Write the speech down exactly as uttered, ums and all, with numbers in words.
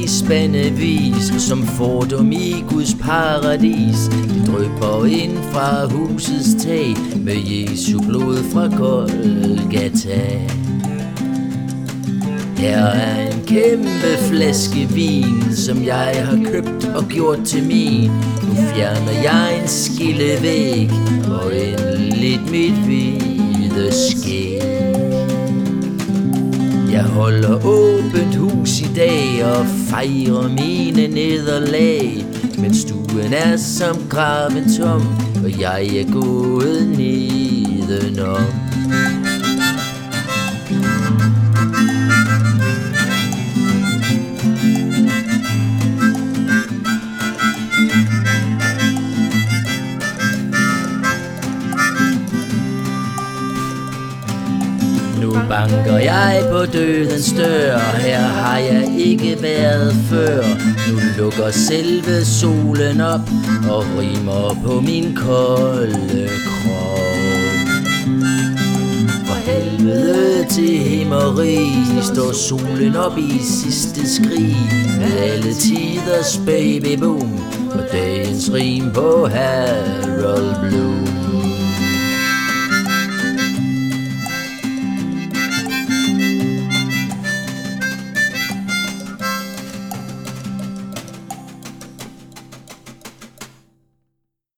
i spandevis, som fordom i Guds paradis. Det drypper ind fra husets tag med Jesu blod fra Golgata. Her er en kæmpe flaske vin, som jeg har købt og gjort til min. Nu fjerner jeg en skillevæg og endeligt mit hvide skæg. Jeg holder åbent hus i dag og fejrer mine nederlag, men stuen er som graven tom, og jeg er gået nedenom. Nu banker jeg på dødens dør, her har jeg ikke været før. Nu lukker selve solen op og rimer på min kolde krop. Fra helvede til himmeri står solen op i sidste skrig, med alle tiders baby boom og dagens rim på Harold Bloom.